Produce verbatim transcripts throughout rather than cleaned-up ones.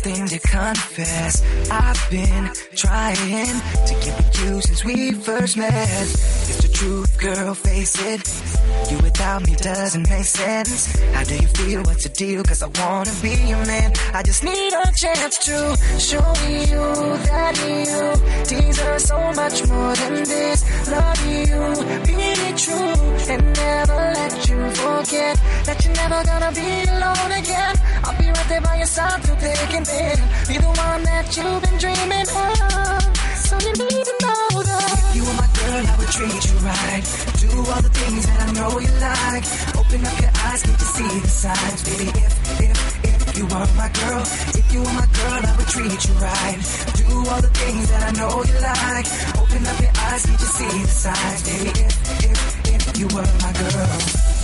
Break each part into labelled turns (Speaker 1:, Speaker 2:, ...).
Speaker 1: something to confess. I've been trying to get with you since we first met. It's the truth, girl, face it. You without me doesn't make sense. How do you feel? What's the deal? Cause I wanna be your man. I just need a chance to show you that you deserve so much more than this. Love you, be true, and never let you forget that you're never gonna be alone again. I'll be right there by your side through thick and thin. Be the one that you've been dreaming of. So you need to know that if you were my girl, I would treat you right. Do all the things that I know you like. Open up your eyes, get to see the signs. Baby, if, if, if you were my girl, if you were my girl, I would treat you right. Do all the things that I know you like. Open up your eyes, get to see the signs. Baby, if, if, if you were my girl.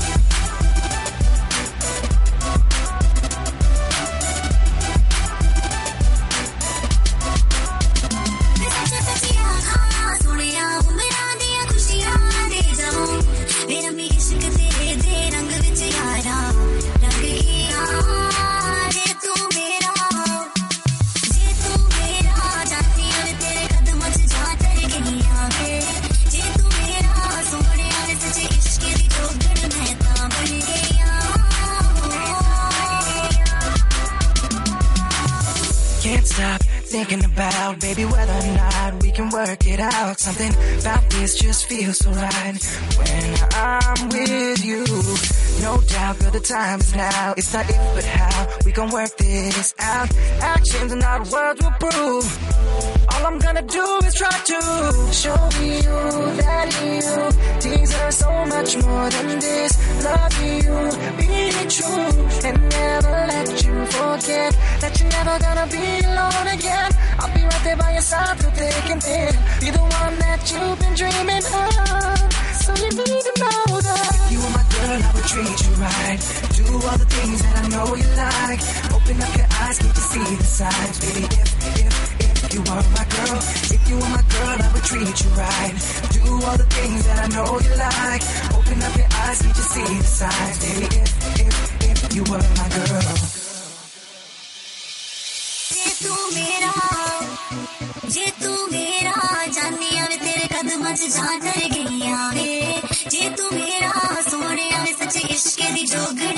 Speaker 1: Thinking about, baby, whether or not we can work it out. Something about this just feels so right when I'm with you. No doubt, girl, the time is now. It's not if, but how we gon' work this out. Actions and not words will prove. All I'm gonna do is try to show you that you deserve so much more than this. Love you, be true, and never let you forget that you're never gonna be alone again. I'll be right there by your side through thick and thin. Be the one that you've been dreaming of. So you need to know that if you were my girl, I would treat you right. Do all the things that I know you like. Open up your eyes, get to see the signs. Baby, if, if, if you were my girl, if you were my girl, I would treat you right. Do all the things that I know you like. Open up your eyes, get to see the signs. Baby, if, if, if you were my girl.
Speaker 2: जे तू मेरा जे तू मेरा जानिया वे तेरे कदमां च जा डर गईया वे जे तू मेरा सोहणिया वे सच्चे इश्क दी जोगड़ी